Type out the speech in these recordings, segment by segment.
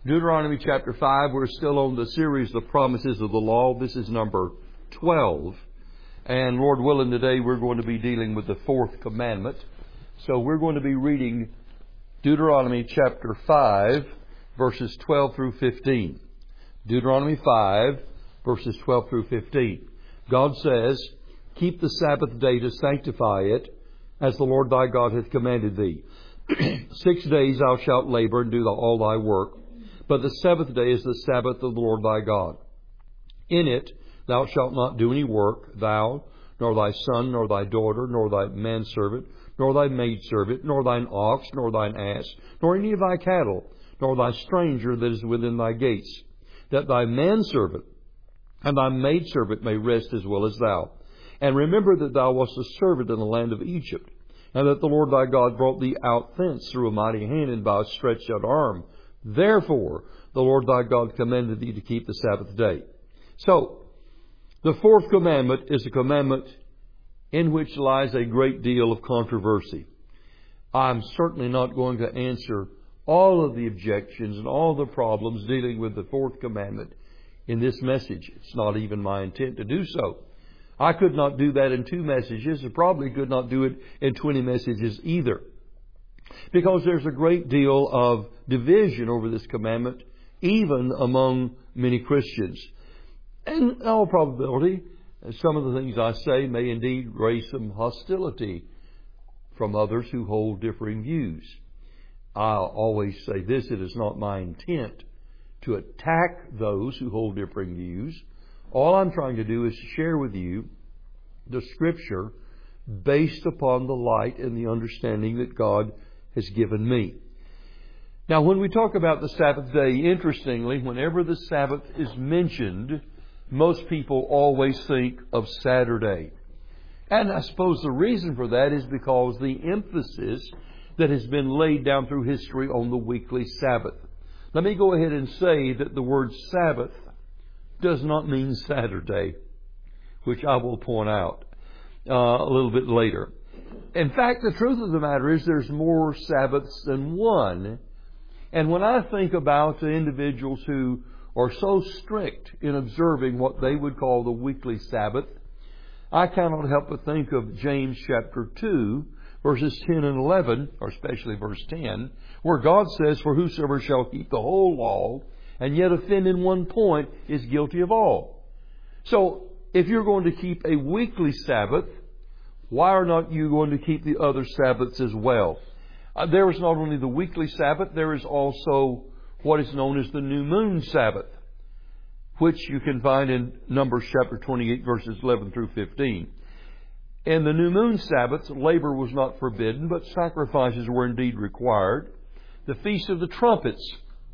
Deuteronomy chapter 5, we're still on the series, The Promises of the Law. This is number 12. And Lord willing, today we're going to be dealing with the fourth commandment. So we're going to be reading Deuteronomy chapter 5, verses 12 through 15. Deuteronomy 5, verses 12 through 15. God says, "Keep the Sabbath day to sanctify it, as the Lord thy God hath commanded thee. 6 days thou shalt labor and do all thy work. But the seventh day is the Sabbath of the Lord thy God. In it thou shalt not do any work, thou, nor thy son, nor thy daughter, nor thy manservant, nor thy maidservant, nor thine ox, nor thine ass, nor any of thy cattle, nor thy stranger that is within thy gates, that thy manservant and thy maidservant may rest as well as thou. And remember that thou wast a servant in the land of Egypt, and that the Lord thy God brought thee out thence through a mighty hand and by a stretched out arm. Therefore, the Lord thy God commanded thee to keep the Sabbath day." So, the fourth commandment is a commandment in which lies a great deal of controversy. I'm certainly not going to answer all of the objections and all the problems dealing with the fourth commandment in this message. It's not even my intent to do so. I could not do that in 2 messages, and probably could not do it in 20 messages either. Because there's a great deal of division over this commandment, even among many Christians. And in all probability, some of the things I say may indeed raise some hostility from others who hold differing views. I'll always say this: it is not my intent to attack those who hold differing views. All I'm trying to do is share with you the Scripture based upon the light and the understanding that God has given me. Now, when we talk about the Sabbath day, interestingly, whenever the Sabbath is mentioned, most people always think of Saturday. And I suppose the reason for that is because the emphasis that has been laid down through history on the weekly Sabbath. Let me go ahead and say that the word Sabbath does not mean Saturday, which I will point out a little bit later. In fact, the truth of the matter is there's more Sabbaths than one. And when I think about the individuals who are so strict in observing what they would call the weekly Sabbath, I cannot help but think of James chapter 2, verses 10 and 11, or especially verse 10, where God says, "For whosoever shall keep the whole law, and yet offend in one point, is guilty of all." So, if you're going to keep a weekly Sabbath, why are not you going to keep the other Sabbaths as well? There is not only the weekly Sabbath, there is also what is known as the New Moon Sabbath, which you can find in Numbers chapter 28, verses 11 through 15. In the New Moon Sabbaths, labor was not forbidden, but sacrifices were indeed required. The Feast of the Trumpets,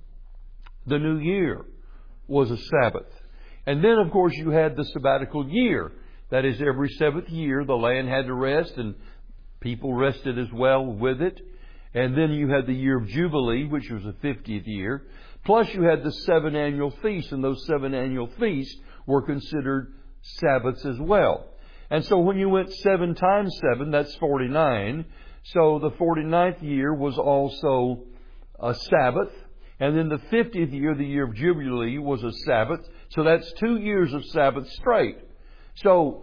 the New Year, was a Sabbath. And then, of course, you had the sabbatical year. That is, every 7th year, the land had to rest, and people rested as well with it. And then you had the year of Jubilee, which was the 50th year. Plus, you had the 7 annual feasts, and those 7 annual feasts were considered Sabbaths as well. And so when you went 7 times 7, that's 49. So the 49th year was also a Sabbath. And then the 50th year, the year of Jubilee, was a Sabbath. So that's 2 years of Sabbath straight. So,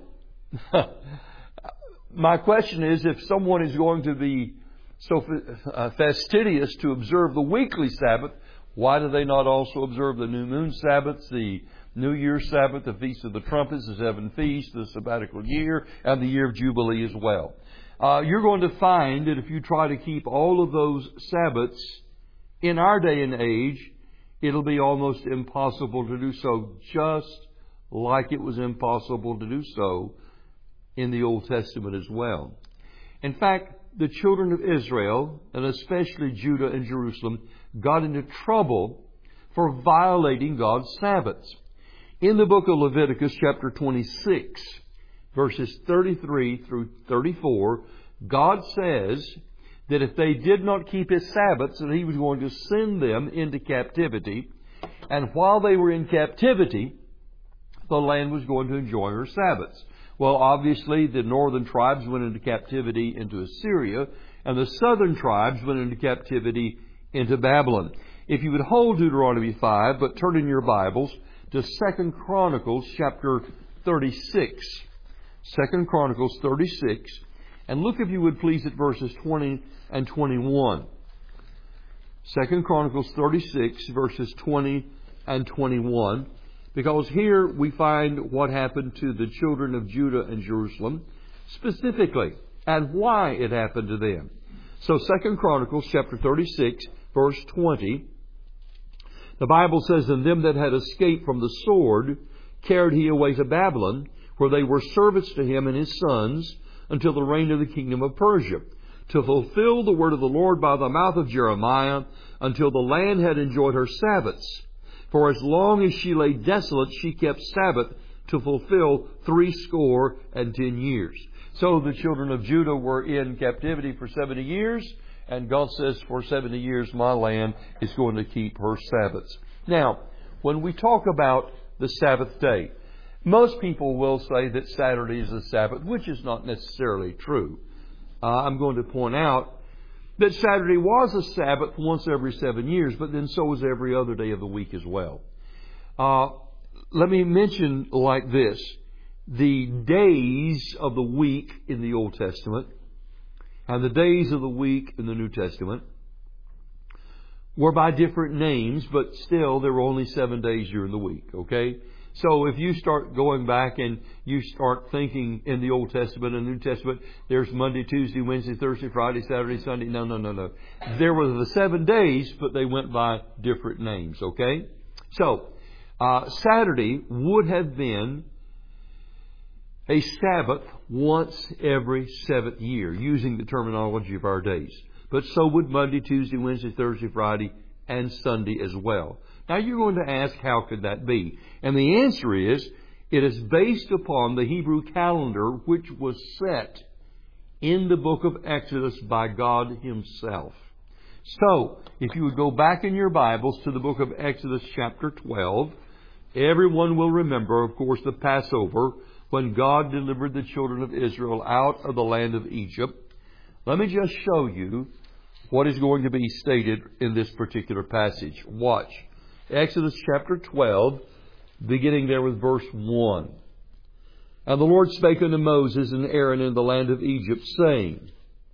my question is, if someone is going to be so fastidious to observe the weekly Sabbath, why do they not also observe the New Moon Sabbaths, the New Year's Sabbath, the Feast of the Trumpets, the 7 feasts, the sabbatical year, and the year of Jubilee as well? You're going to find that if you try to keep all of those Sabbaths in our day and age, it'll be almost impossible to do so, just like it was impossible to do so in the Old Testament as well. In fact, the children of Israel, and especially Judah and Jerusalem, got into trouble for violating God's Sabbaths. In the book of Leviticus, chapter 26, verses 33 through 34, God says that if they did not keep His Sabbaths, that He was going to send them into captivity. And while they were in captivity, the land was going to enjoy her Sabbaths. Well, obviously, the northern tribes went into captivity into Assyria, and the southern tribes went into captivity into Babylon. if you would hold Deuteronomy 5, but turn in your Bibles to 2 Chronicles chapter 36. 2 Chronicles 36. And look, if you would please, at verses 20 and 21. 2 Chronicles 36, verses 20 and 21. Because here we find what happened to the children of Judah and Jerusalem, specifically, and why it happened to them. So 2 Chronicles chapter 36, verse 20, the Bible says, "And them that had escaped from the sword carried he away to Babylon, where they were servants to him and his sons, until the reign of the kingdom of Persia, to fulfill the word of the Lord by the mouth of Jeremiah, until the land had enjoyed her Sabbaths. For as long as she lay desolate, she kept Sabbath to fulfill 70 years. So the children of Judah were in captivity for 70 years, and God says, for 70 years my land is going to keep her Sabbaths. Now, when we talk about the Sabbath day, most people will say that Saturday is the Sabbath, which is not necessarily true. I'm going to point out that Saturday was a Sabbath once every 7 years, but then so was every other day of the week as well. Let me mention like this. The days of the week in the Old Testament and the days of the week in the New Testament were by different names, but still there were only 7 days during the week, okay? So if you start going back and you start thinking in the Old Testament and New Testament, there's Monday, Tuesday, Wednesday, Thursday, Friday, Saturday, Sunday. No. There were the 7 days, but they went by different names, okay? So, Saturday would have been a Sabbath once every 7th year, using the terminology of our days. But so would Monday, Tuesday, Wednesday, Thursday, Friday, and Sunday as well. Now you're going to ask, how could that be? And the answer is, it is based upon the Hebrew calendar which was set in the book of Exodus by God Himself. So, if you would go back in your Bibles to the book of Exodus chapter 12, everyone will remember, of course, the Passover, when God delivered the children of Israel out of the land of Egypt. Let me just show you what is going to be stated in this particular passage. Watch. Exodus chapter 12, beginning there with verse 1. "And the Lord spake unto Moses and Aaron in the land of Egypt, saying,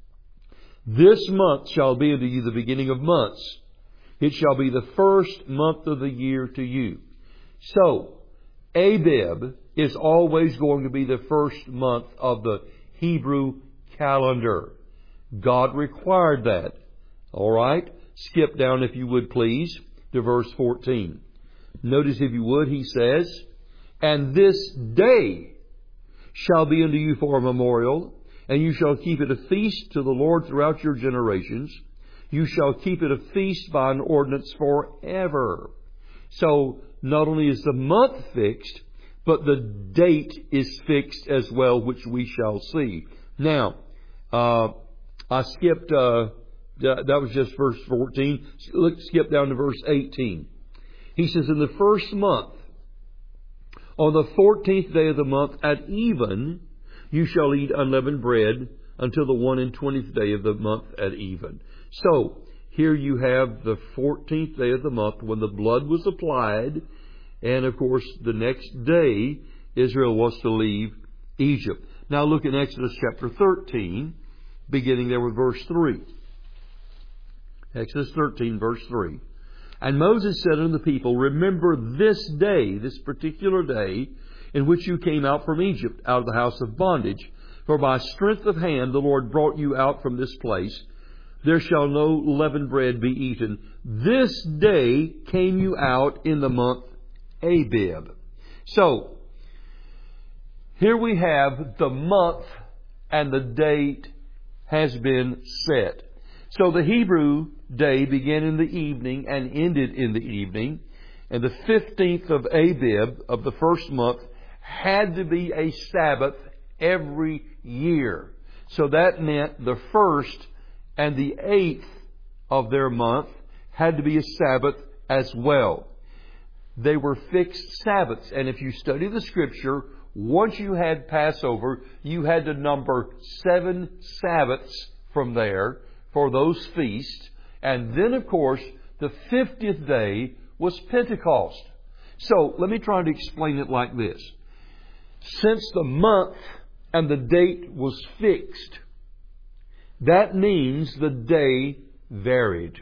This month shall be unto you the beginning of months. It shall be the first month of the year to you." So, Abib is always going to be the first month of the Hebrew calendar. God required that. All right? Skip down, if you would please, to verse 14. Notice, if you would, he says, "And this day shall be unto you for a memorial, and you shall keep it a feast to the Lord throughout your generations. You shall keep it a feast by an ordinance forever." So, not only is the month fixed, but the date is fixed as well, which we shall see. Now, I skipped, that was just verse 14. Let's skip down to verse 18. He says, "In the first month, on the 14th day of the month at even, you shall eat unleavened bread until the 21st day of the month at even." So, here you have the 14th day of the month when the blood was applied. And, of course, the next day, Israel was to leave Egypt. Now look in Exodus chapter 13, beginning there with verse 3. Exodus 13, verse 3. "And Moses said unto the people, Remember this day, this particular day, in which you came out from Egypt, out of the house of bondage. For by strength of hand the Lord brought you out from this place. There shall no leavened bread be eaten. This day came you out in the month Abib." So, here we have the month and the date has been set. So the Hebrew day began in the evening and ended in the evening. And the 15th of Abib of the first month had to be a Sabbath every year. So that meant the 1st and the 8th of their month had to be a Sabbath as well. They were fixed Sabbaths. And if you study the Scripture, once you had Passover, you had to number 7 Sabbaths from there for those feasts. And then, of course, The 50th day was Pentecost. So, let me try to explain it like this. Since the month and the date was fixed, that means the day varied.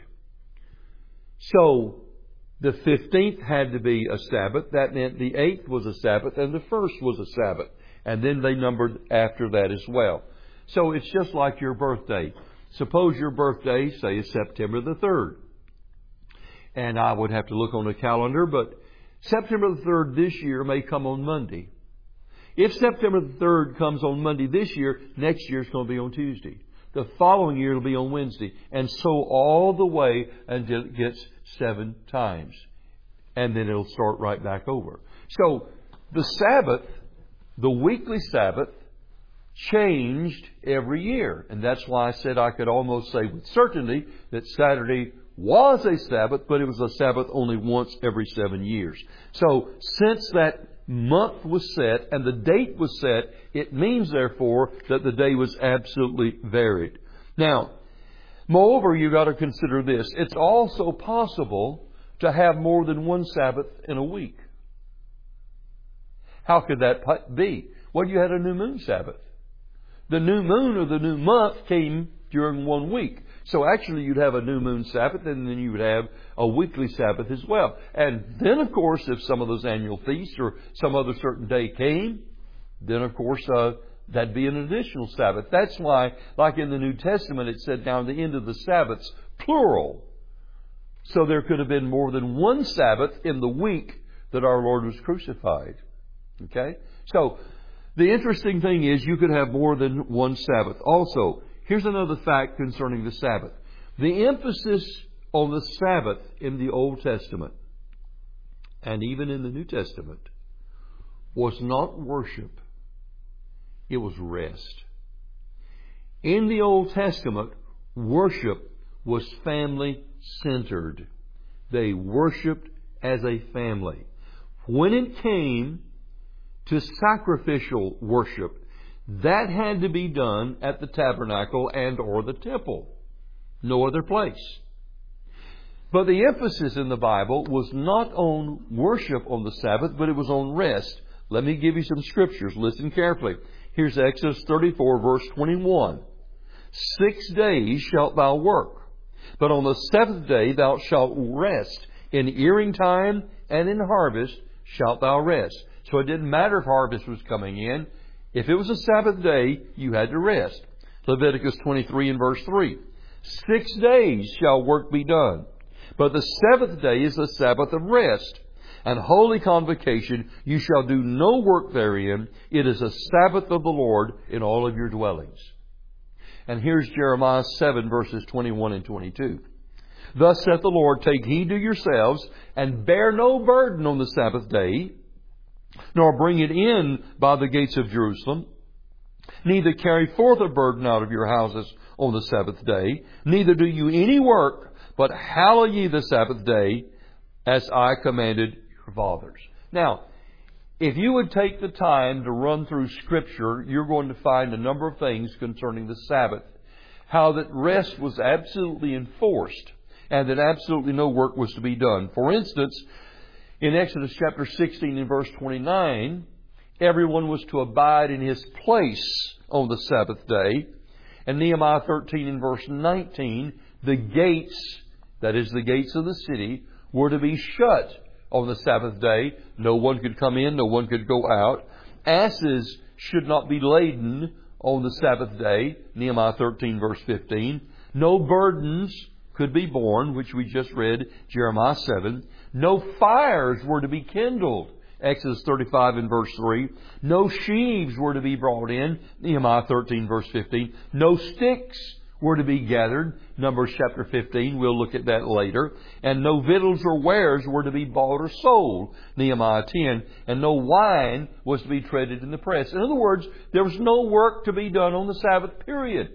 So, the 15th had to be a Sabbath. That meant the 8th was a Sabbath and the 1st was a Sabbath. And then they numbered after that as well. So it's just like your birthday. Suppose your birthday, say, is September the 3rd. And I would have to look on the calendar, but September the 3rd this year may come on Monday. If September the 3rd comes on Monday this year, next year it's going to be on Tuesday. The following year it'll be on Wednesday. And so all the way until it gets 7 times. And then it'll start right back over. So the Sabbath, the weekly Sabbath, changed every year. And that's why I said I could almost say with certainty that Saturday was a Sabbath, but it was a Sabbath only once every 7 years. So since that month was set and the date was set, it means therefore that the day was absolutely varied. Now, moreover, you've got to consider this. It's also possible to have more than one Sabbath in a week. How could that be? Well, you had a new moon Sabbath. The new moon or the new month came during 1 week. So actually you'd have a new moon Sabbath and then you would have a weekly Sabbath as well. And then of course if some of those annual feasts or some other certain day came, then of course that'd be an additional Sabbath. That's why, like in the New Testament, it said down the end of the Sabbaths, plural. So there could have been more than one Sabbath in the week that our Lord was crucified. Okay? So the interesting thing is you could have more than one Sabbath. Also, here's another fact concerning the Sabbath. The emphasis on the Sabbath in the Old Testament and even in the New Testament was not worship. It was rest. In the Old Testament, worship was family-centered. They worshiped as a family. When it came to sacrificial worship, that had to be done at the tabernacle and or the temple. No other place. But the emphasis in the Bible was not on worship on the Sabbath, but it was on rest. Let me give you some scriptures. Listen carefully. Here's Exodus 34, verse 21. 6 days shalt thou work, but on the 7th day thou shalt rest. In earing time and in harvest shalt thou rest. So it didn't matter if harvest was coming in. If it was a Sabbath day, you had to rest. Leviticus 23 and verse 3. 6 days shall work be done, but the 7th day is the Sabbath of rest. And holy convocation, you shall do no work therein. It is a Sabbath of the Lord in all of your dwellings. And here's Jeremiah 7 verses 21 and 22. Thus saith the Lord, take heed to yourselves, and bear no burden on the Sabbath day, nor bring it in by the gates of Jerusalem. Neither carry forth a burden out of your houses on the Sabbath day. Neither do you any work, but hallow ye the Sabbath day, as I commanded your fathers. Now, if you would take the time to run through Scripture, you're going to find a number of things concerning the Sabbath. How that rest was absolutely enforced, and that absolutely no work was to be done. For instance, in Exodus chapter 16 and verse 29, everyone was to abide in his place on the Sabbath day. And Nehemiah 13 and verse 19, the gates, that is the gates of the city, were to be shut on the Sabbath day. No one could come in, no one could go out. Asses should not be laden on the Sabbath day. Nehemiah 13 verse 15. No burdens could be borne, which we just read, Jeremiah 7. No fires were to be kindled, Exodus 35 and verse 3. No sheaves were to be brought in, Nehemiah 13 verse 15. No sticks were to be gathered, Numbers chapter 15. We'll look at that later. And no victuals or wares were to be bought or sold, Nehemiah 10. And no wine was to be treaded in the press. In other words, there was no work to be done on the Sabbath period.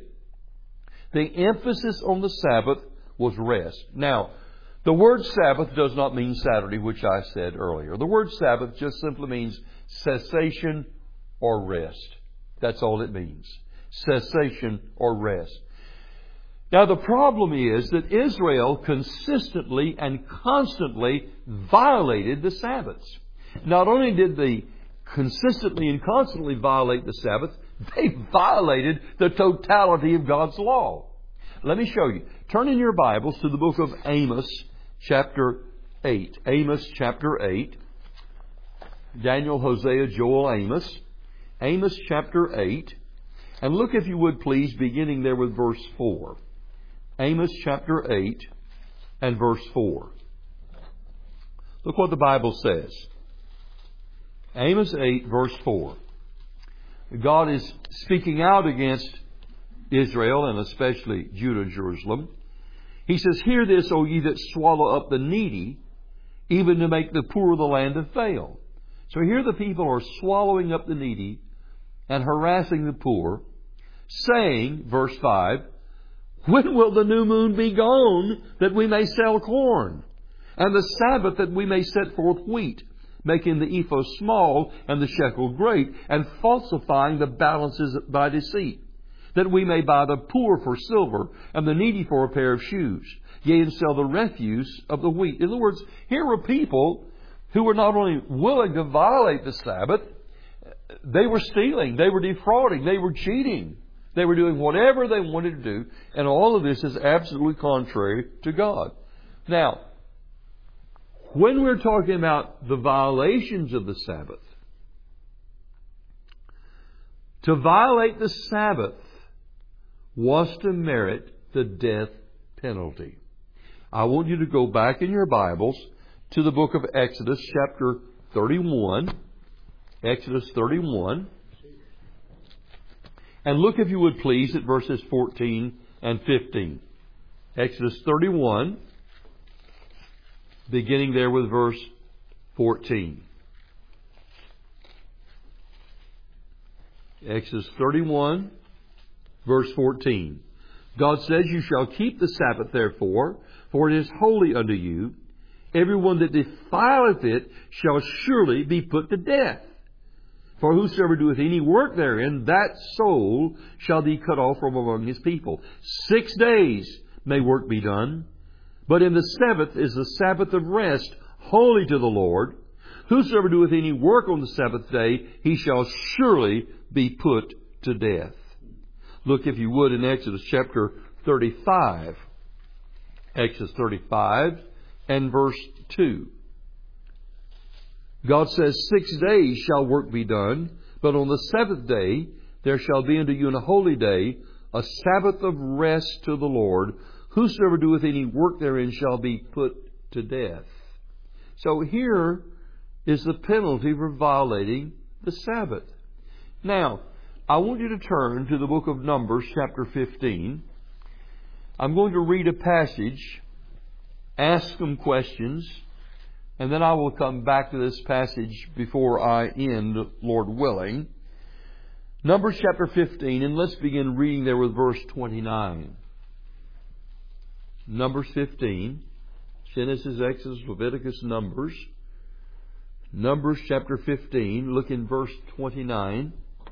The emphasis on the Sabbath was rest. Now, the word Sabbath does not mean Saturday, which I said earlier. The word Sabbath just simply means cessation or rest. That's all it means. Cessation or rest. Now the problem is that Israel consistently and constantly violated the Sabbaths. Not only did they consistently and constantly violate the Sabbath, they violated the totality of God's law. Let me show you. Turn in your Bibles to the book of Amos, chapter 8. Amos, chapter 8. Daniel, Hosea, Joel, Amos. Amos, chapter 8. And look, if you would please, beginning there with verse 4. Amos, chapter 8 and verse 4. Look what the Bible says. Amos 8, verse 4. God is speaking out against Israel and especially Judah and Jerusalem. He says, "Hear this, O ye that swallow up the needy, even to make the poor of the land to fail." So here the people are swallowing up the needy and harassing the poor, saying, verse 5, "When will the new moon be gone, that we may sell corn? And the Sabbath, that we may set forth wheat, making the ephah small and the shekel great, and falsifying the balances by deceit, that we may buy the poor for silver, and the needy for a pair of shoes, yea, and sell the refuse of the wheat." In other words, here were people who were not only willing to violate the Sabbath, they were stealing, they were defrauding, they were cheating. They were doing whatever they wanted to do, and all of this is absolutely contrary to God. Now, when we're talking about the violations of the Sabbath, to violate the Sabbath was to merit the death penalty. I want you to go back in your Bibles to the book of Exodus, chapter 31. Exodus 31. And look, if you would please, at verses 14 and 15. Exodus 31, beginning there with verse 14. Exodus 31, verse 14. God says, "You shall keep the Sabbath therefore, for it is holy unto you. Everyone that defileth it shall surely be put to death. For whosoever doeth any work therein, that soul shall be cut off from among his people. 6 days may work be done, but in the seventh is the Sabbath of rest, holy to the Lord. Whosoever doeth any work on the Sabbath day, he shall surely be put to death." Look, if you would, in Exodus chapter 35. Exodus 35 and verse 2. God says, "6 days shall work be done, but on the seventh day there shall be unto you a holy day, a Sabbath of rest to the Lord. Whosoever doeth any work therein shall be put to death." So here is the penalty for violating the Sabbath. Now, I want you to turn to the book of Numbers, chapter 15. I'm going to read a passage, ask some questions, and then I will come back to this passage before I end, Lord willing. Numbers chapter 15, and let's begin reading there with verse 29. Numbers 15, Genesis, Exodus, Leviticus, Numbers. Numbers chapter 15, look in verse 29.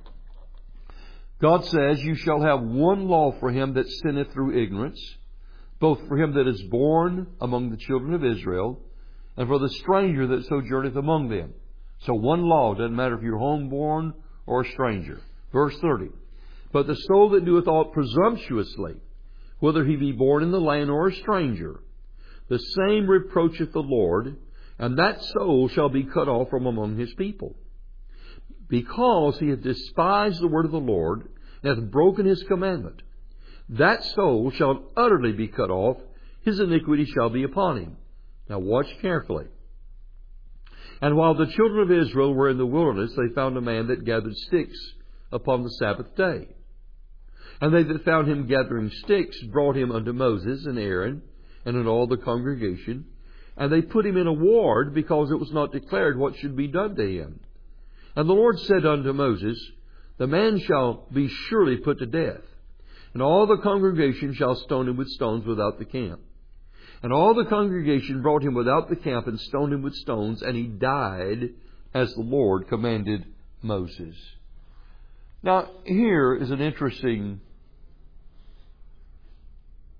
God says, "You shall have one law for him that sinneth through ignorance, both for him that is born among the children of Israel, and for the stranger that sojourneth among them." So one law, doesn't matter if you're homeborn or a stranger. Verse 30. "But the soul that doeth aught presumptuously, whether he be born in the land or a stranger, the same reproacheth the Lord, and that soul shall be cut off from among his people. Because he hath despised the word of the Lord, and hath broken his commandment, that soul shall utterly be cut off, his iniquity shall be upon him." Now watch carefully. "And while the children of Israel were in the wilderness, they found a man that gathered sticks upon the Sabbath day. And they that found him gathering sticks brought him unto Moses and Aaron and unto all the congregation. And they put him in a ward, because it was not declared what should be done to him. And the Lord said unto Moses, The man shall be surely put to death, and all the congregation shall stone him with stones without the camp. And all the congregation brought him without the camp and stoned him with stones, and he died as the Lord commanded Moses." Now, here is an interesting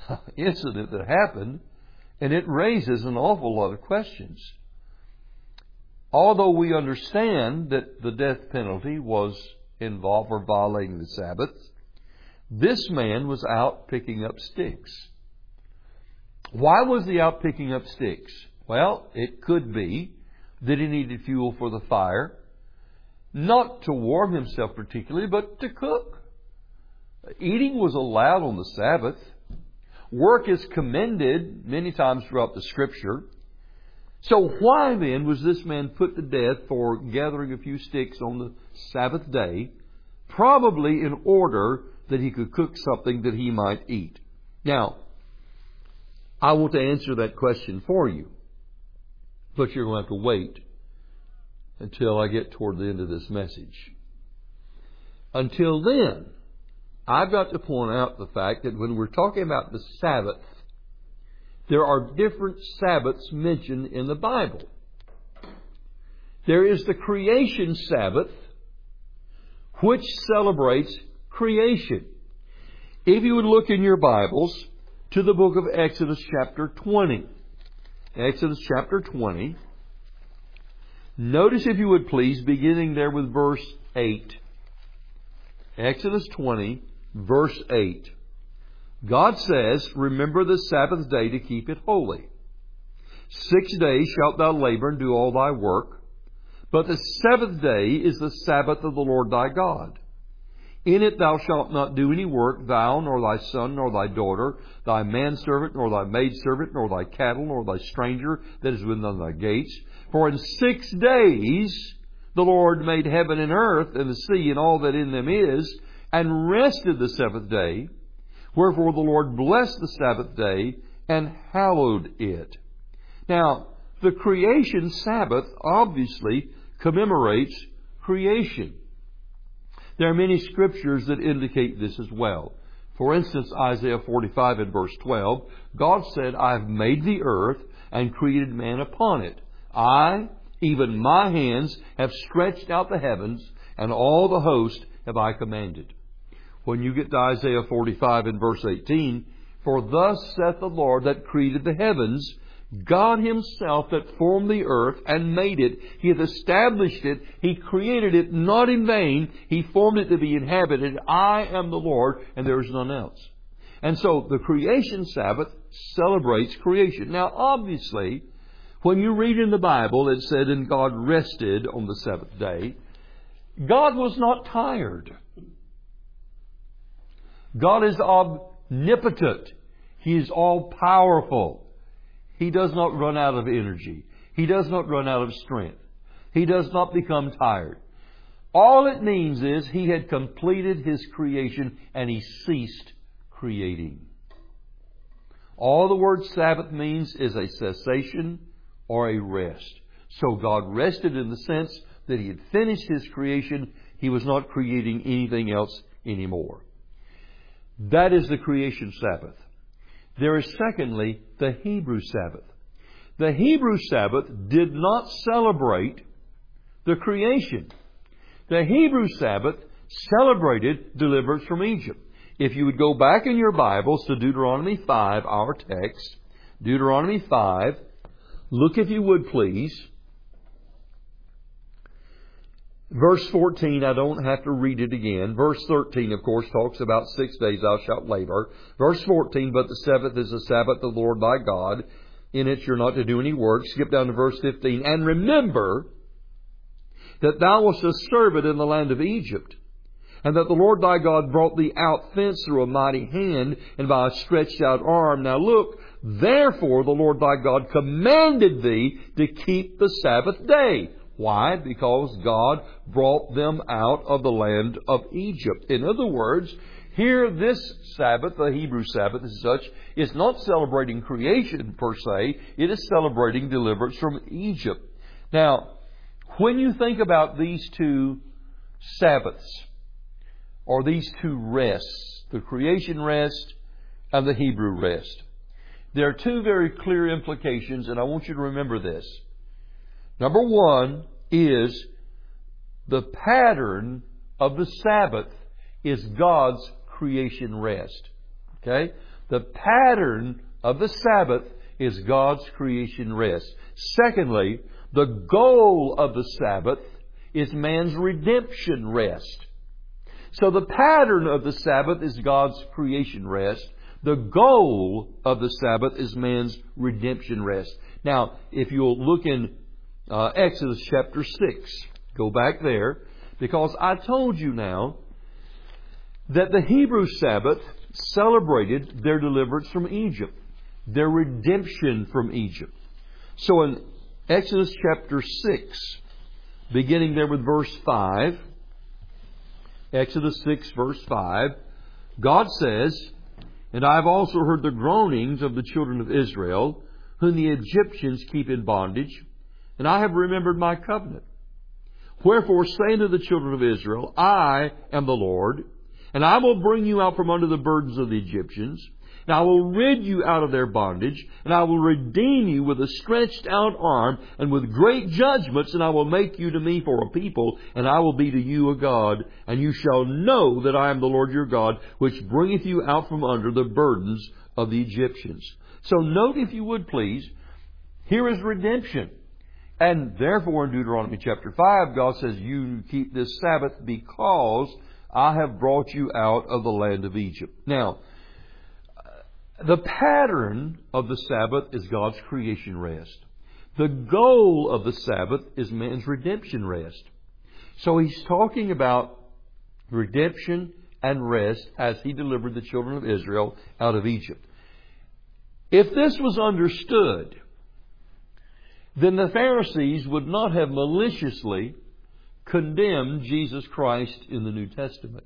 incident that happened, and it raises an awful lot of questions. Although we understand that the death penalty was involved for violating the Sabbath, this man was out picking up sticks. Why was he out picking up sticks? Well, it could be that he needed fuel for the fire, not to warm himself particularly, but to cook. Eating was allowed on the Sabbath. Work is commended many times throughout the Scripture. So why then was this man put to death for gathering a few sticks on the Sabbath day? Probably in order that he could cook something that he might eat. Now, I want to answer that question for you, but you're going to have to wait until I get toward the end of this message. Until then, I've got to point out the fact that when we're talking about the Sabbath, there are different Sabbaths mentioned in the Bible. There is the creation Sabbath, which celebrates creation. If you would look in your Bibles to the book of Exodus chapter 20. Exodus chapter 20. Notice, if you would please, beginning there with verse 8. Exodus 20, verse 8. God says, "Remember the Sabbath day to keep it holy. 6 days shalt thou labor and do all thy work. But the seventh day is the Sabbath of the Lord thy God. In it thou shalt not do any work, thou, nor thy son, nor thy daughter, thy manservant, nor thy maidservant, nor thy cattle, nor thy stranger that is within thy gates. For in 6 days the Lord made heaven and earth, and the sea, and all that in them is, and rested the seventh day. Wherefore the Lord blessed the Sabbath day, and hallowed it." Now, the creation Sabbath obviously commemorates creation. There are many scriptures that indicate this as well. For instance, Isaiah 45 and verse 12, God said, "I have made the earth and created man upon it. I, even my hands, have stretched out the heavens, and all the host have I commanded." When you get to Isaiah 45 and verse 18, "For thus saith the Lord that created the heavens, God Himself that formed the earth and made it. He hath established it. He created it not in vain. He formed it to be inhabited. I am the Lord, and there is none else." And so the creation Sabbath celebrates creation. Now, obviously, when you read in the Bible, it said, "And God rested on the seventh day." God was not tired. God is omnipotent. He is all-powerful. He does not run out of energy. He does not run out of strength. He does not become tired. All it means is He had completed His creation and He ceased creating. All the word Sabbath means is a cessation or a rest. So God rested in the sense that He had finished His creation. He was not creating anything else anymore. That is the creation Sabbath. There is secondly the Hebrew Sabbath. The Hebrew Sabbath did not celebrate the creation. The Hebrew Sabbath celebrated deliverance from Egypt. If you would go back in your Bibles to Deuteronomy 5, our text, Deuteronomy 5, look if you would please. Verse 14, I don't have to read it again. Verse 13, of course, talks about 6 days thou shalt labor. Verse 14, "But the seventh is the Sabbath of the Lord thy God. In it you're not to do any work." Skip down to verse 15. "And remember that thou wast a servant in the land of Egypt, and that the Lord thy God brought thee out thence through a mighty hand and by a stretched out arm. Now look, therefore the Lord thy God commanded thee to keep the Sabbath day." Why? Because God brought them out of the land of Egypt. In other words, here this Sabbath, the Hebrew Sabbath as such, is not celebrating creation per se. It is celebrating deliverance from Egypt. Now, when you think about these two Sabbaths, or these two rests, the creation rest and the Hebrew rest, there are two very clear implications, and I want you to remember this. Number one is the pattern of the Sabbath is God's creation rest. Okay? The pattern of the Sabbath is God's creation rest. Secondly, the goal of the Sabbath is man's redemption rest. So the pattern of the Sabbath is God's creation rest. The goal of the Sabbath is man's redemption rest. Now, if you'll look in Exodus chapter 6, go back there, because I told you now that the Hebrew Sabbath celebrated their deliverance from Egypt, their redemption from Egypt. So in Exodus chapter 6, beginning there with verse 5, Exodus 6 verse 5, God says, "And I have also heard the groanings of the children of Israel, whom the Egyptians keep in bondage, and I have remembered my covenant. Wherefore say unto the children of Israel, I am the Lord, and I will bring you out from under the burdens of the Egyptians, and I will rid you out of their bondage, and I will redeem you with a stretched out arm, and with great judgments, and I will make you to me for a people, and I will be to you a God, and you shall know that I am the Lord your God, which bringeth you out from under the burdens of the Egyptians." So note, if you would please, here is redemption. And therefore in Deuteronomy chapter 5, God says, "You keep this Sabbath because I have brought you out of the land of Egypt." Now, the pattern of the Sabbath is God's creation rest. The goal of the Sabbath is man's redemption rest. So He's talking about redemption and rest as He delivered the children of Israel out of Egypt. If this was understood, then the Pharisees would not have maliciously condemned Jesus Christ in the New Testament.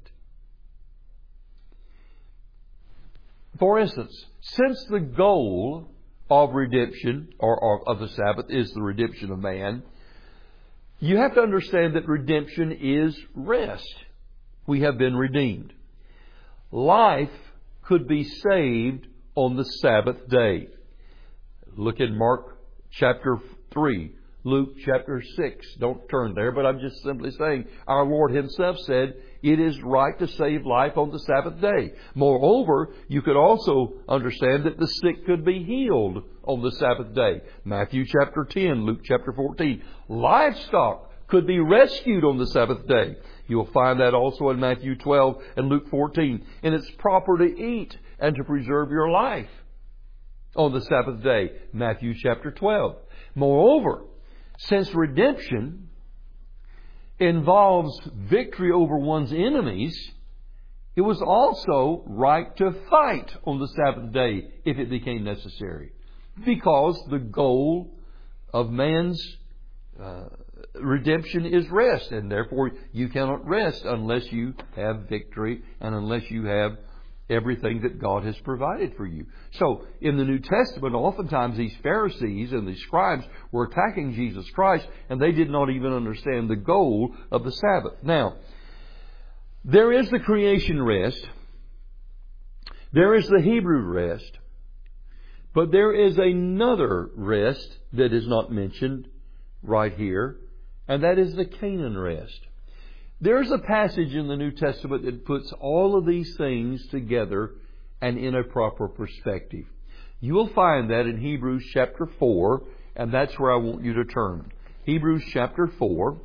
For instance, since the goal of redemption, or of the Sabbath, is the redemption of man, you have to understand that redemption is rest. We have been redeemed. Life could be saved on the Sabbath day. Look at Mark chapter 3, Luke chapter 6. Don't turn there, but I'm just simply saying our Lord Himself said it is right to save life on the Sabbath day. Moreover, you could also understand that the sick could be healed on the Sabbath day. Matthew chapter 10, Luke chapter 14. Livestock could be rescued on the Sabbath day. You'll find that also in Matthew 12 and Luke 14. And it's proper to eat and to preserve your life on the Sabbath day. Matthew chapter 12. Moreover, since redemption involves victory over one's enemies, it was also right to fight on the Sabbath day if it became necessary. Because the goal of man's redemption is rest, and therefore you cannot rest unless you have victory and unless you have everything that God has provided for you. So, in the New Testament, oftentimes these Pharisees and these scribes were attacking Jesus Christ, and they did not even understand the goal of the Sabbath. Now, there is the creation rest. There is the Hebrew rest. But there is another rest that is not mentioned right here, and that is the Canaan rest. There's a passage in the New Testament that puts all of these things together and in a proper perspective. You will find that in Hebrews chapter 4, and that's where I want you to turn. Hebrews chapter 4.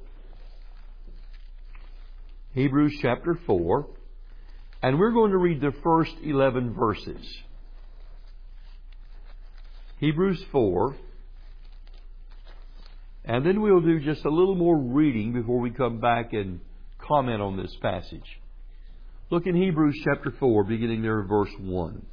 Hebrews chapter 4. And we're going to read the first 11 verses. Hebrews 4. And then we'll do just a little more reading before we come back and comment on this passage. Look in Hebrews chapter 4, beginning there at verse 1.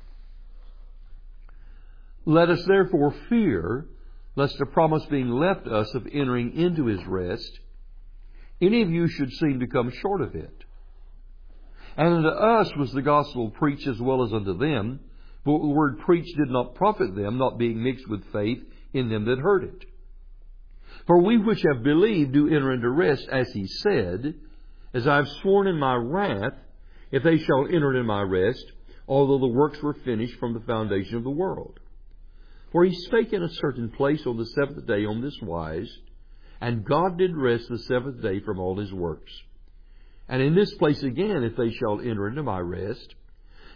"Let us therefore fear, lest a promise being left us of entering into His rest, any of you should seem to come short of it. And unto us was the gospel preached as well as unto them, but the word preached did not profit them, not being mixed with faith in them that heard it. For we which have believed do enter into rest, as He said, As I have sworn in my wrath, if they shall enter in my rest, although the works were finished from the foundation of the world. For He spake in a certain place on the seventh day on this wise, and God did rest the seventh day from all His works. And in this place again, if they shall enter into my rest,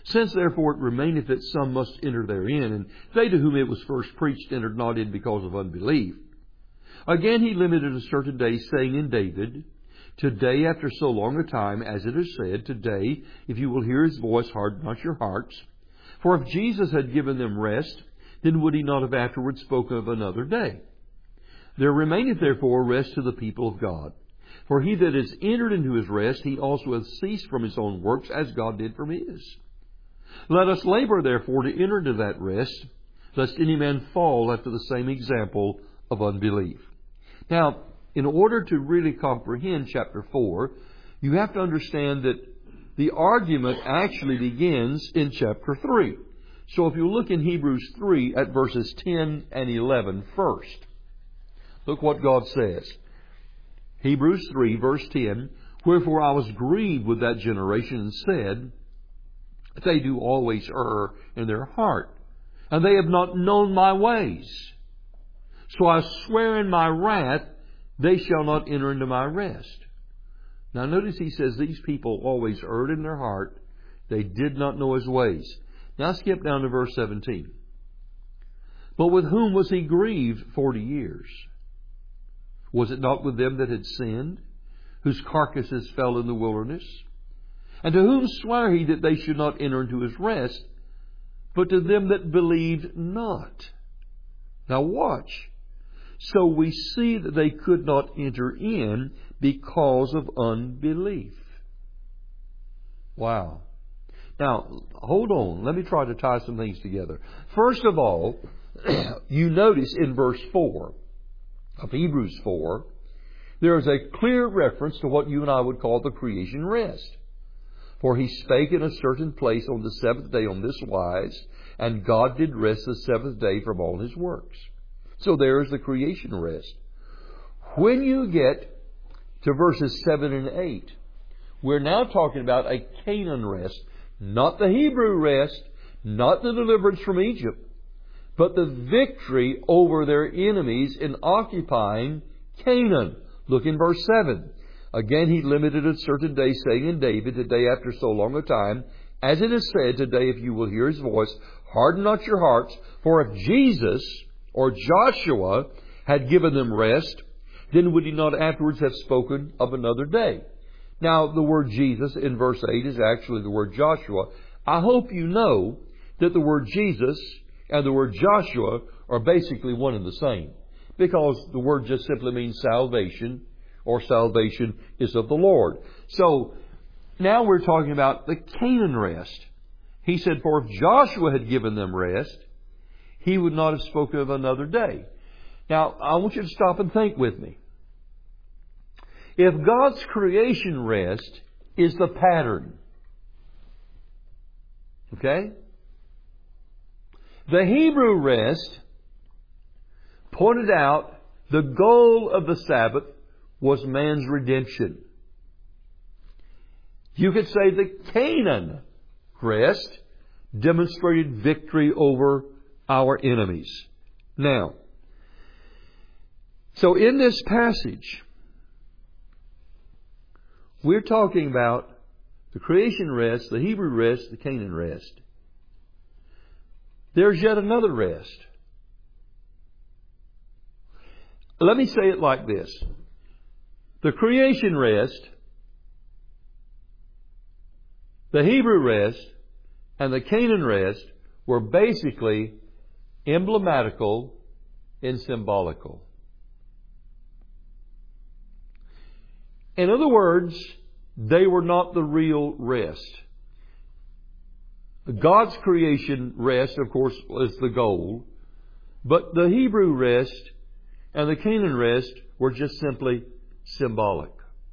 Since therefore it remaineth that some must enter therein, and they to whom it was first preached entered not in because of unbelief. Again he limited a certain day, saying in David, Today, after so long a time, as it is said, Today, if you will hear His voice, harden not your hearts. For if Jesus had given them rest, then would He not have afterwards spoken of another day? There remaineth therefore rest to the people of God. For he that is entered into his rest, he also hath ceased from his own works, as God did from His. Let us labor therefore to enter into that rest, lest any man fall after the same example of unbelief. Now, in order to really comprehend chapter 4, you have to understand that the argument actually begins in chapter 3. So if you look in Hebrews 3 at verses 10 and 11 first, look what God says. Hebrews 3 verse 10, Wherefore I was grieved with that generation and said, They do always err in their heart, and they have not known my ways. So I swear in my wrath, they shall not enter into my rest. Now notice he says these people always erred in their heart. They did not know His ways. Now skip down to verse 17. But with whom was He grieved 40 years? Was it not with them that had sinned, whose carcasses fell in the wilderness? And to whom sware He that they should not enter into His rest, but to them that believed not? Now watch. So we see that they could not enter in because of unbelief. Wow. Now, hold on. Let me try to tie some things together. First of all, you notice in verse 4 of Hebrews 4, there is a clear reference to what you and I would call the creation rest. For He spake in a certain place on the seventh day on this wise, and God did rest the seventh day from all His works. So there is the creation rest. When you get to verses 7 and 8, we're now talking about a Canaan rest, not the Hebrew rest, not the deliverance from Egypt, but the victory over their enemies in occupying Canaan. Look in verse 7. Again he limited a certain day, saying in David, Today after so long a time, as it is said, Today if you will hear His voice, harden not your hearts. For if Jesus or Joshua had given them rest, then would He not afterwards have spoken of another day? Now, the word Jesus in verse 8 is actually the word Joshua. I hope you know that the word Jesus and the word Joshua are basically one and the same, because the word just simply means salvation, or salvation is of the Lord. So, now we're talking about the Canaan rest. He said, For if Joshua had given them rest, He would not have spoken of another day. Now, I want you to stop and think with me. If God's creation rest is the pattern, okay? The Hebrew rest pointed out the goal of the Sabbath was man's redemption. You could say the Canaan rest demonstrated victory over our enemies. Now, so in this passage, we're talking about the creation rest, the Hebrew rest, the Canaan rest. There's yet another rest. Let me say it like this. The creation rest, the Hebrew rest, and the Canaan rest were basically emblematical and symbolical. In other words, they were not the real rest. God's creation rest, of course, is the goal, but the Hebrew rest and the Canaan rest were just simply symbolic.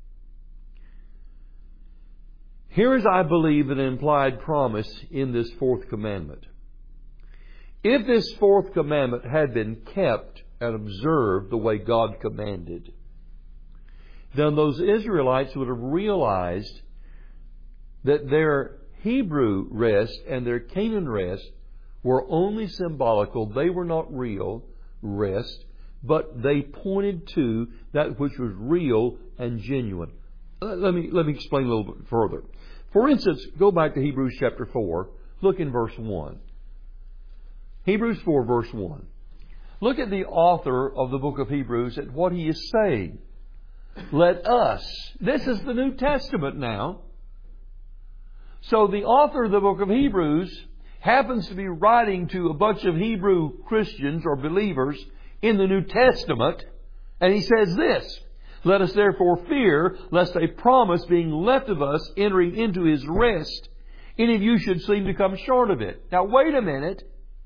Here is, I believe, an implied promise in this fourth commandment. If this fourth commandment had been kept and observed the way God commanded, then those Israelites would have realized that their Hebrew rest and their Canaan rest were only symbolical. They were not real rest, but they pointed to that which was real and genuine. Let me explain a little bit further. For instance, go back to Hebrews chapter 4. Look in verse 1. Hebrews 4, verse 1. Look at the author of the book of Hebrews at what he is saying. Let us. This is the New Testament now. So the author of the book of Hebrews happens to be writing to a bunch of Hebrew Christians or believers in the New Testament. And he says this, let us therefore fear, lest a promise being left of us entering into His rest, any of you should seem to come short of it. Now wait a minute.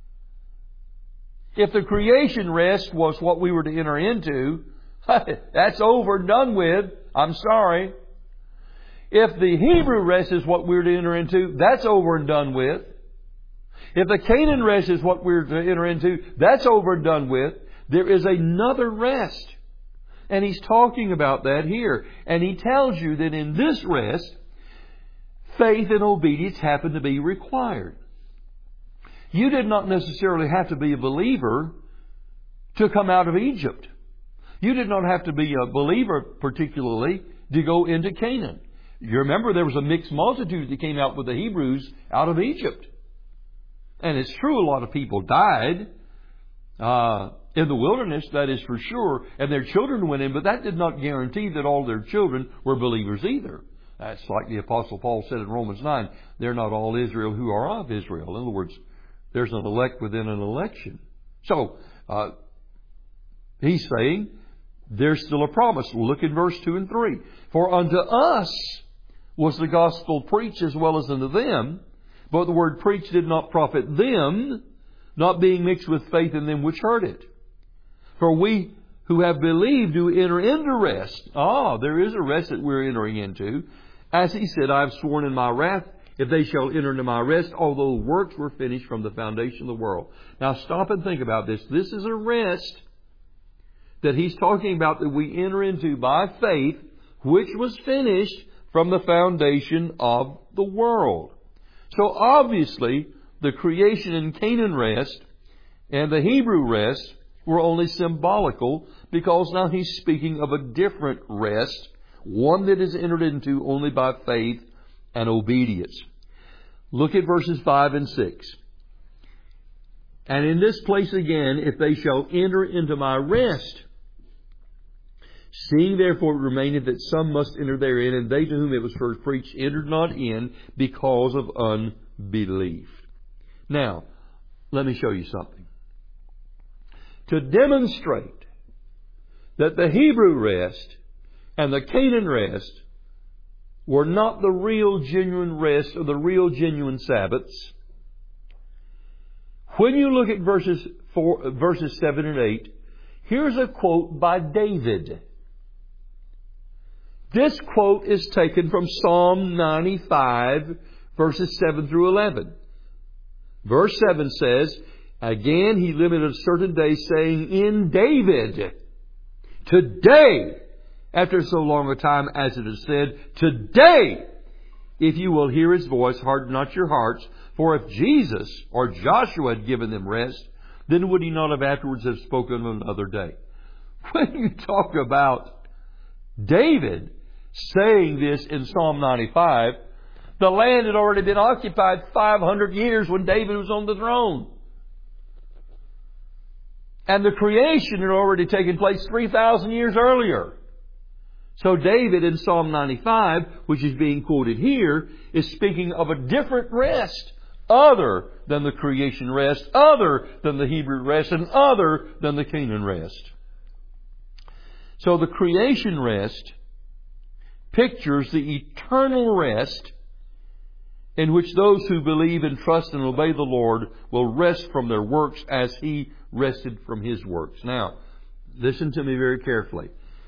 If the creation rest was what we were to enter into, that's over and done with. I'm sorry. If the Hebrew rest is what we're to enter into, that's over and done with. If the Canaan rest is what we're to enter into, that's over and done with. There is another rest. And he's talking about that here. And he tells you that in this rest, faith and obedience happen to be required. You did not necessarily have to be a believer to come out of Egypt. You did not have to be a believer particularly to go into Canaan. You remember there was a mixed multitude that came out with the Hebrews out of Egypt. And it's true a lot of people died in the wilderness, that is for sure, and their children went in, but that did not guarantee that all their children were believers either. That's like the Apostle Paul said in Romans 9, they're not all Israel who are of Israel. In other words, there's an elect within an election. So, he's saying there's still a promise. Look in verse 2 and 3. For unto us was the gospel preached as well as unto them, but the word preached did not profit them, not being mixed with faith in them which heard it. For we who have believed do enter into rest. There is a rest that we're entering into. As he said, I have sworn in my wrath, if they shall enter into my rest, although works were finished from the foundation of the world. Now stop and think about this. This is a rest that he's talking about that we enter into by faith, which was finished from the foundation of the world. So obviously, the creation and Canaan rest and the Hebrew rest were only symbolical, because now he's speaking of a different rest, one that is entered into only by faith and obedience. Look at verses 5 and 6. And in this place again, if they shall enter into my rest, seeing therefore it remaineth that some must enter therein, and they to whom it was first preached entered not in because of unbelief. Now, let me show you something. To demonstrate that the Hebrew rest and the Canaan rest were not the real genuine rest or the real genuine Sabbaths, when you look at verses 7 and 8, here's a quote by David. This quote is taken from Psalm 95, verses 7 through 11. Verse 7 says, again he limited a certain day, saying, in David, today, after so long a time as it is said, today, if you will hear His voice, harden not your hearts. For if Jesus or Joshua had given them rest, then would He not have afterwards have spoken of another day? When you talk about David saying this in Psalm 95, the land had already been occupied 500 years when David was on the throne. And the creation had already taken place 3,000 years earlier. So David in Psalm 95, which is being quoted here, is speaking of a different rest other than the creation rest, other than the Hebrew rest, and other than the Canaan rest. So the creation rest pictures the eternal rest in which those who believe and trust and obey the Lord will rest from their works as He rested from His works. Now, listen to me very carefully.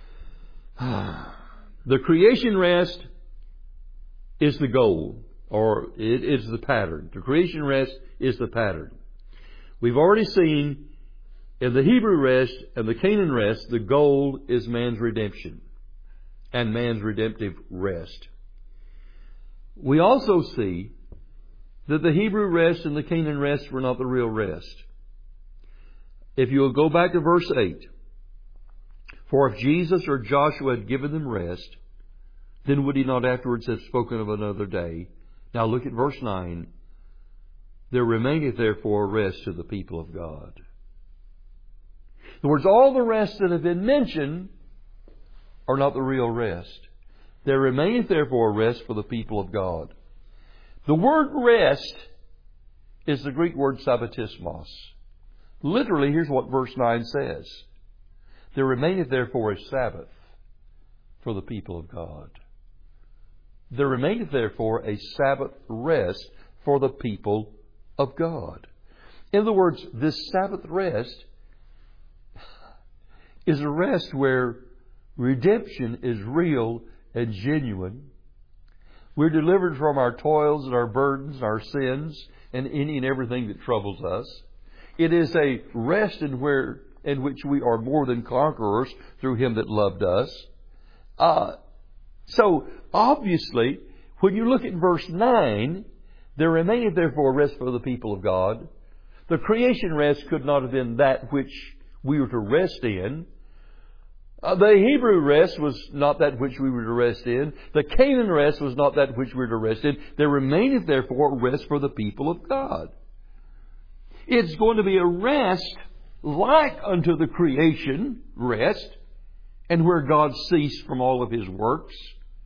The creation rest is the goal, or it is the pattern. The creation rest is the pattern. We've already seen in the Hebrew rest and the Canaan rest, the goal is man's redemption and man's redemptive rest. We also see that the Hebrew rest and the Canaan rest were not the real rest. If you will go back to verse 8, for if Jesus or Joshua had given them rest, then would He not afterwards have spoken of another day? Now look at verse 9. There remaineth therefore a rest to the people of God. In other words, all the rest that have been mentioned are not the real rest. There remaineth therefore a rest for the people of God. The word rest is the Greek word sabbatismos. Literally, here's what verse 9 says. There remaineth therefore a Sabbath for the people of God. There remaineth therefore a Sabbath rest for the people of God. In other words, this Sabbath rest is a rest where redemption is real and genuine. We're delivered from our toils and our burdens, our sins, and any and everything that troubles us. It is a rest in which we are more than conquerors through Him that loved us. So, obviously, when you look at verse 9, there remaineth therefore a rest for the people of God. The creation rest could not have been that which we were to rest in. The Hebrew rest was not that which we were to rest in. The Canaan rest was not that which we were to rest in. There remaineth therefore a rest for the people of God. It's going to be a rest like unto the creation rest, and where God ceased from all of His works.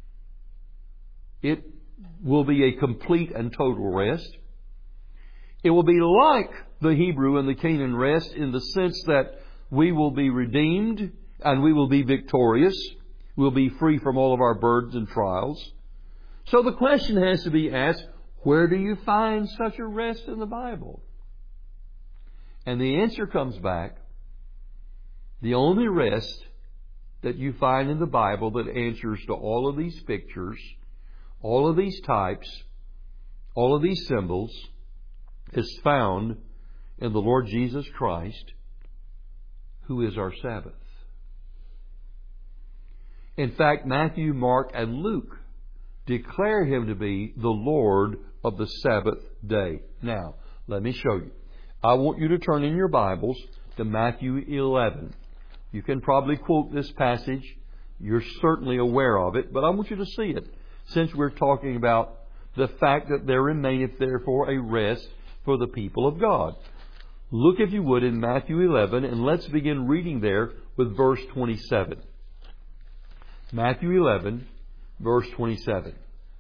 It will be a complete and total rest. It will be like the Hebrew and the Canaan rest in the sense that we will be redeemed and we will be victorious. We'll be free from all of our burdens and trials. So the question has to be asked, where do you find such a rest in the Bible? And the answer comes back, the only rest that you find in the Bible that answers to all of these pictures, all of these types, all of these symbols, is found in the Lord Jesus Christ, who is our Sabbath. In fact, Matthew, Mark, and Luke declare Him to be the Lord of the Sabbath day. Now, let me show you. I want you to turn in your Bibles to Matthew 11. You can probably quote this passage. You're certainly aware of it, but I want you to see it, since we're talking about the fact that there remaineth therefore a rest for the people of God. Look, if you would, in Matthew 11, and let's begin reading there with verse 27. Matthew 11, verse 27.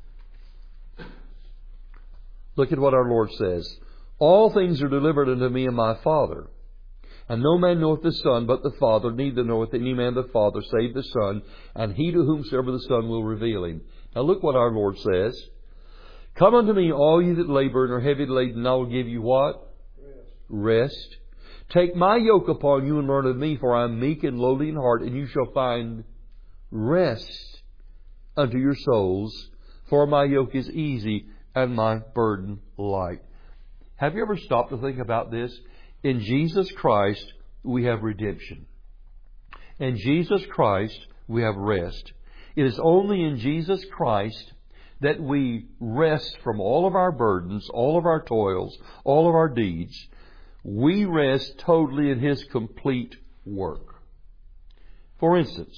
Look at what our Lord says. All things are delivered unto me of my Father. And no man knoweth the Son but the Father, neither knoweth any man the Father save the Son, and he to whomsoever the Son will reveal Him. Now look what our Lord says. Come unto me, all ye that labor and are heavy laden, and I will give you what? Rest. Take my yoke upon you and learn of me, for I am meek and lowly in heart, and you shall find rest unto your souls. For my yoke is easy and my burden light. Have you ever stopped to think about this? In Jesus Christ, we have redemption. In Jesus Christ, we have rest. It is only in Jesus Christ that we rest from all of our burdens, all of our toils, all of our deeds. We rest totally in His complete work. For instance,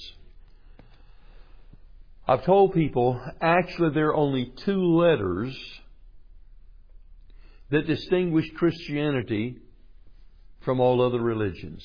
I've told people, actually there are only two letters that distinguish Christianity from all other religions.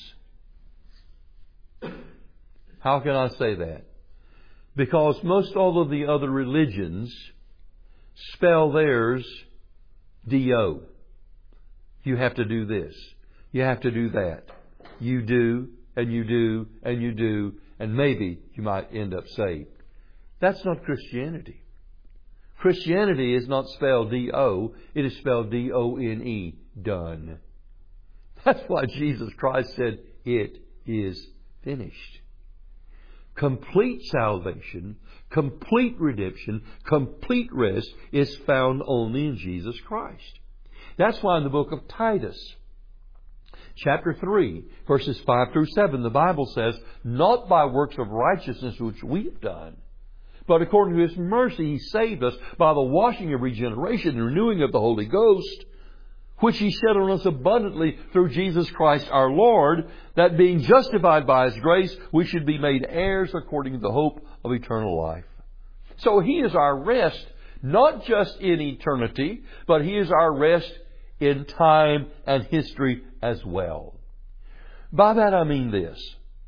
How can I say that? Because most all of the other religions spell theirs D-O. You have to do this. You have to do that. You do, and you do, and you do, and maybe you might end up saved. That's not Christianity. Christianity is not spelled D-O. It is spelled D-O-N-E. Done. That's why Jesus Christ said, it is finished. Complete salvation, complete redemption, complete rest is found only in Jesus Christ. That's why in the book of Titus, chapter 3, verses 5 through 7, the Bible says, not by works of righteousness which we have done, but according to His mercy He saved us by the washing of regeneration and renewing of the Holy Ghost, which He shed on us abundantly through Jesus Christ our Lord, that being justified by His grace, we should be made heirs according to the hope of eternal life. So He is our rest, not just in eternity, but He is our rest in time and history as well. By that I mean this.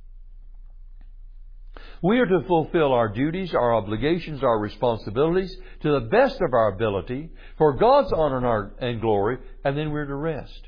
We are to fulfill our duties, our obligations, our responsibilities to the best of our ability for God's honor and glory, and then we're to rest.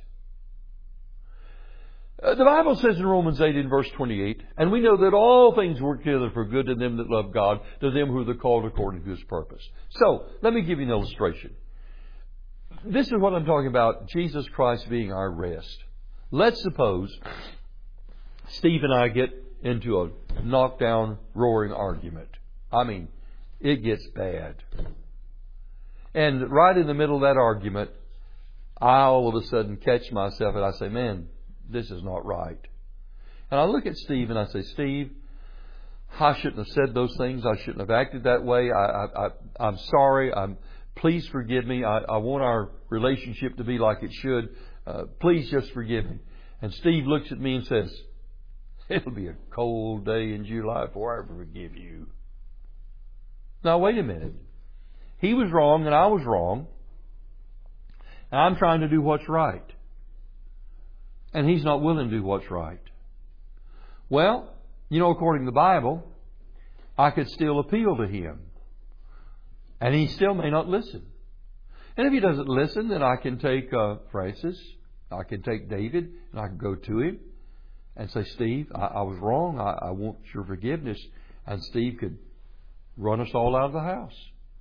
The Bible says in Romans 8 in verse 28, and we know that all things work together for good to them that love God, to them who are called according to His purpose. So, let me give you an illustration. This is what I'm talking about, Jesus Christ being our rest. Let's suppose Steve and I get into a knockdown, roaring argument. I mean, it gets bad. And right in the middle of that argument, I all of a sudden catch myself and I say, man, this is not right. And I look at Steve and I say, Steve, I shouldn't have said those things. I shouldn't have acted that way. I'm sorry. Please forgive me. I want our relationship to be like it should. Please just forgive me. And Steve looks at me and says, it'll be a cold day in July before I ever forgive you. Now, wait a minute. He was wrong and I was wrong. And I'm trying to do what's right. And he's not willing to do what's right. Well, according to the Bible, I could still appeal to him. And he still may not listen. And if he doesn't listen, then I can take Francis, I can take David, and I can go to him and say, Steve, I was wrong. I want your forgiveness. And Steve could run us all out of the house.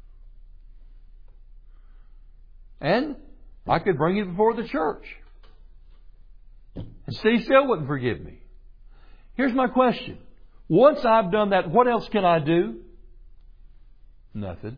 And I could bring it before the church. And Steve still wouldn't forgive me. Here's my question. Once I've done that, what else can I do? Nothing.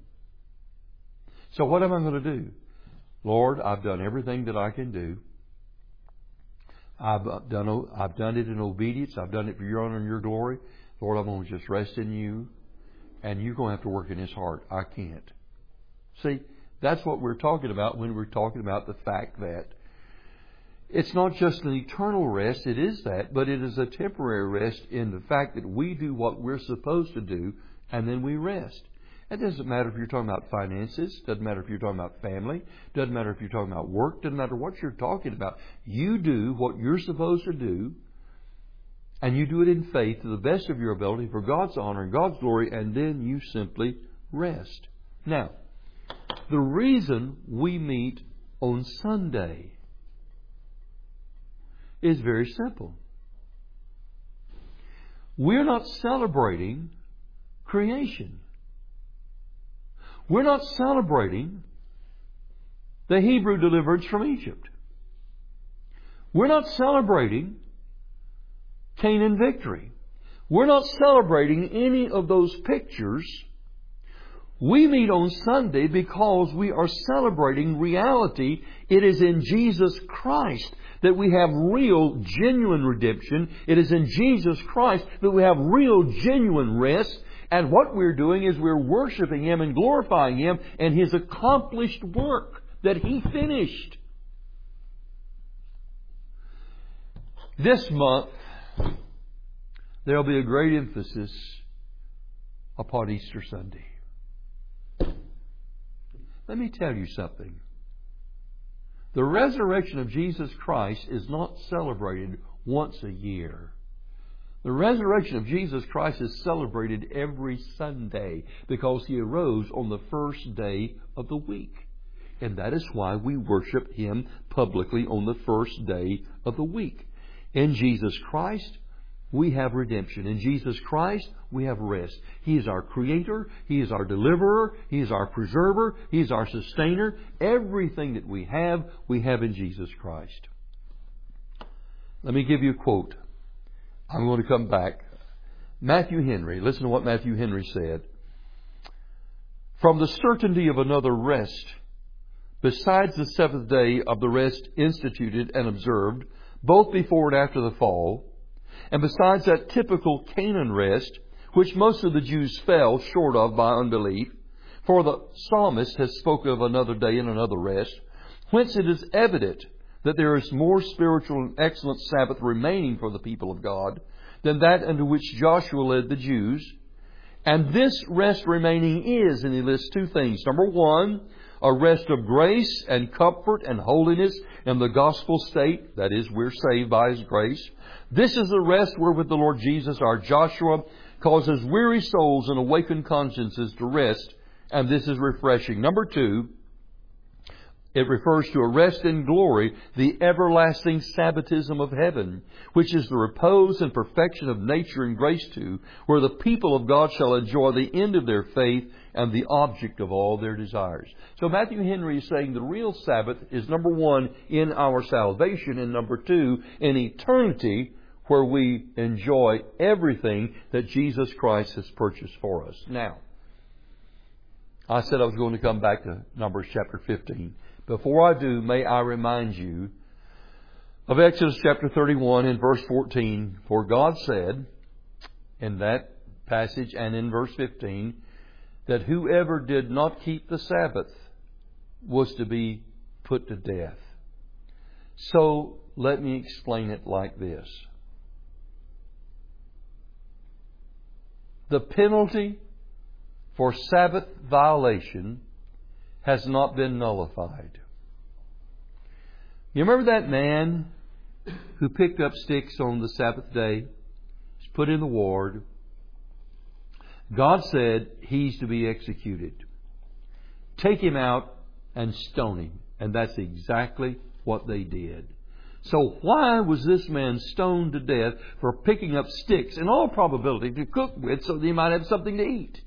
So what am I going to do? Lord, I've done everything that I can do. I've done it in obedience. I've done it for your honor and your glory. Lord, I'm going to just rest in you. And you're going to have to work in his heart. I can't. See, that's what we're talking about when we're talking about the fact that it's not just an eternal rest, it is that, but it is a temporary rest in the fact that we do what we're supposed to do and then we rest. It doesn't matter if you're talking about finances, doesn't matter if you're talking about family, doesn't matter if you're talking about work, doesn't matter what you're talking about. You do what you're supposed to do and you do it in faith to the best of your ability for God's honor and God's glory, and then you simply rest. Now, the reason we meet on Sunday is very simple. We're not celebrating creation. We're not celebrating the Hebrew deliverance from Egypt. We're not celebrating Canaan victory. We're not celebrating any of those pictures. We meet on Sunday because we are celebrating reality. It is in Jesus Christ that we have real, genuine redemption. It is in Jesus Christ that we have real, genuine rest. And what we're doing is we're worshiping Him and glorifying Him and His accomplished work that He finished. This month, there will be a great emphasis upon Easter Sunday. Let me tell you something. The resurrection of Jesus Christ is not celebrated once a year. The resurrection of Jesus Christ is celebrated every Sunday because He arose on the first day of the week. And that is why we worship Him publicly on the first day of the week. In Jesus Christ, we have redemption. In Jesus Christ, we have rest. He is our Creator. He is our Deliverer. He is our Preserver. He is our Sustainer. Everything that we have in Jesus Christ. Let me give you a quote. I'm going to come back. Matthew Henry. Listen to what Matthew Henry said. From the certainty of another rest, besides the seventh day of the rest instituted and observed, both before and after the fall, and besides that typical Canaan rest, which most of the Jews fell short of by unbelief, for the psalmist has spoken of another day and another rest, whence it is evident that there is more spiritual and excellent Sabbath remaining for the people of God than that unto which Joshua led the Jews. And this rest remaining is, and he lists two things. Number one, a rest of grace and comfort and holiness in the gospel state. That is, we're saved by His grace. This is the rest wherewith the Lord Jesus, our Joshua, causes weary souls and awakened consciences to rest. And this is refreshing. Number 2, it refers to a rest in glory, the everlasting Sabbatism of heaven, which is the repose and perfection of nature and grace too, where the people of God shall enjoy the end of their faith and the object of all their desires. So Matthew Henry is saying the real Sabbath is, number 1, in our salvation, and number 2, in eternity, where we enjoy everything that Jesus Christ has purchased for us. Now, I said I was going to come back to Numbers chapter 15. Before I do, may I remind you of Exodus chapter 31 and verse 14. For God said in that passage and in verse 15 that whoever did not keep the Sabbath was to be put to death. So let me explain it like this. The penalty for Sabbath violation has not been nullified. You remember that man who picked up sticks on the Sabbath day? He's put in the ward. God said he's to be executed. Take him out and stone him. And that's exactly what they did. So why was this man stoned to death for picking up sticks, in all probability, to cook with so that he might have something to eat?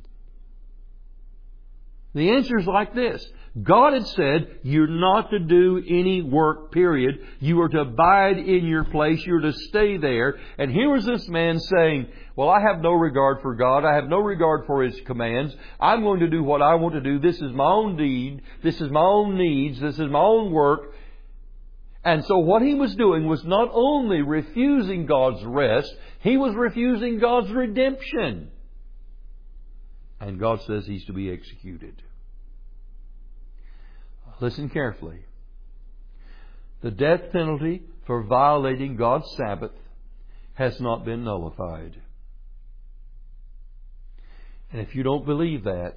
The answer is like this. God had said, you're not to do any work, period. You are to abide in your place. You're to stay there. And here was this man saying, well, I have no regard for God. I have no regard for His commands. I'm going to do what I want to do. This is my own deed. This is my own needs. This is my own work. And so what he was doing was not only refusing God's rest, he was refusing God's redemption. And God says he's to be executed. Listen carefully. The death penalty for violating God's Sabbath has not been nullified. And if you don't believe that,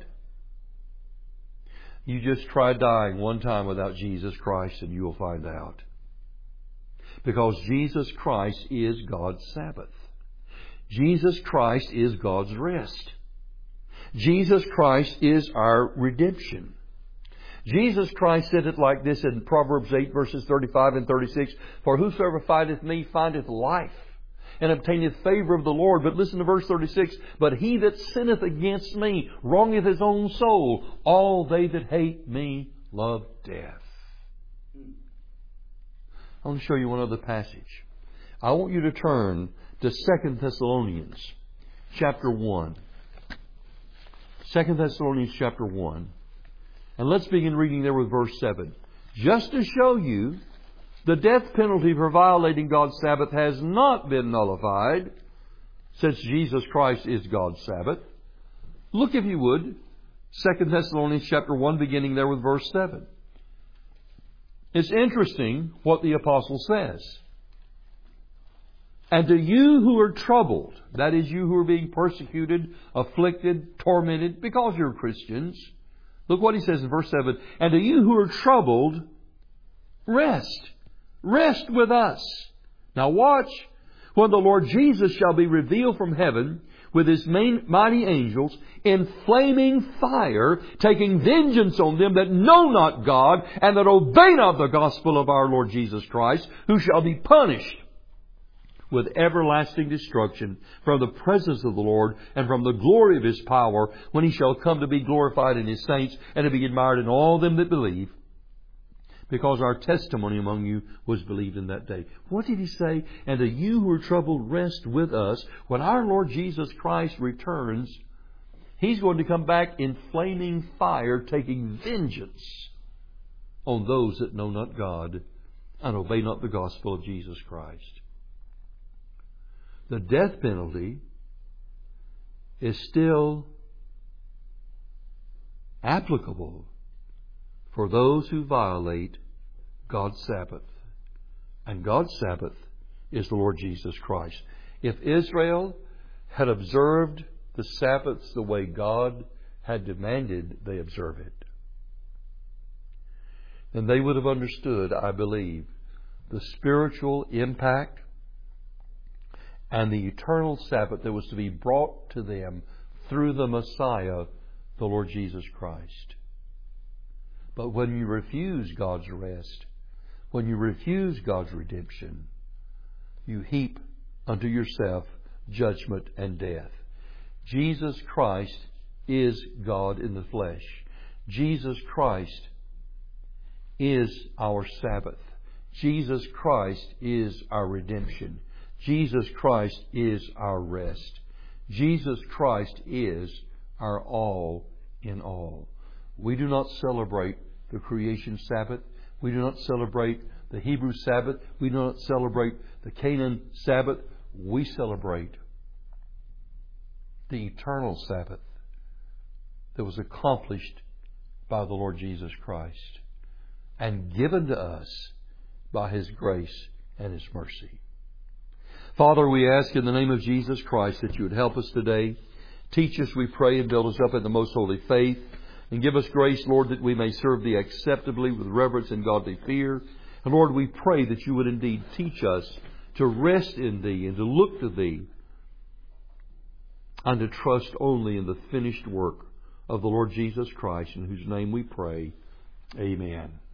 you just try dying one time without Jesus Christ and you will find out. Because Jesus Christ is God's Sabbath. Jesus Christ is God's rest. Jesus Christ is our redemption. Jesus Christ said it like this in Proverbs 8 verses 35 and 36. For whosoever findeth me findeth life, and obtaineth favor of the Lord. But listen to verse 36. But he that sinneth against me wrongeth his own soul. All they that hate me love death. I want to show you one other passage. I want you to turn to 2 Thessalonians chapter 1. 2 Thessalonians chapter 1. And let's begin reading there with verse 7. Just to show you the death penalty for violating God's Sabbath has not been nullified, since Jesus Christ is God's Sabbath. Look, if you would, 2 Thessalonians chapter 1, beginning there with verse 7. It's interesting what the apostle says. And to you who are troubled, that is, you who are being persecuted, afflicted, tormented, because you're Christians. Look what he says in verse 7. And to you who are troubled, rest. Rest with us. Now watch. When the Lord Jesus shall be revealed from heaven with His mighty angels in flaming fire, taking vengeance on them that know not God and that obey not the gospel of our Lord Jesus Christ, who shall be punished with everlasting destruction from the presence of the Lord and from the glory of His power, when He shall come to be glorified in His saints and to be admired in all them that believe, because our testimony among you was believed in that day. What did He say? And to you who are troubled, rest with us. When our Lord Jesus Christ returns, He's going to come back in flaming fire, taking vengeance on those that know not God and obey not the gospel of Jesus Christ. The death penalty is still applicable for those who violate God's Sabbath. And God's Sabbath is the Lord Jesus Christ. If Israel had observed the Sabbaths the way God had demanded they observe it, then they would have understood, I believe, the spiritual impact and the eternal Sabbath that was to be brought to them through the Messiah, the Lord Jesus Christ. But when you refuse God's rest, when you refuse God's redemption, you heap unto yourself judgment and death. Jesus Christ is God in the flesh. Jesus Christ is our Sabbath. Jesus Christ is our redemption. Jesus Christ is our rest. Jesus Christ is our all in all. We do not celebrate the creation Sabbath. We do not celebrate the Hebrew Sabbath. We do not celebrate the Canaan Sabbath. We celebrate the eternal Sabbath that was accomplished by the Lord Jesus Christ and given to us by His grace and His mercy. Father, we ask in the name of Jesus Christ that you would help us today. Teach us, we pray, and build us up in the most holy faith. And give us grace, Lord, that we may serve Thee acceptably with reverence and godly fear. And Lord, we pray that you would indeed teach us to rest in Thee and to look to Thee and to trust only in the finished work of the Lord Jesus Christ, in whose name we pray. Amen.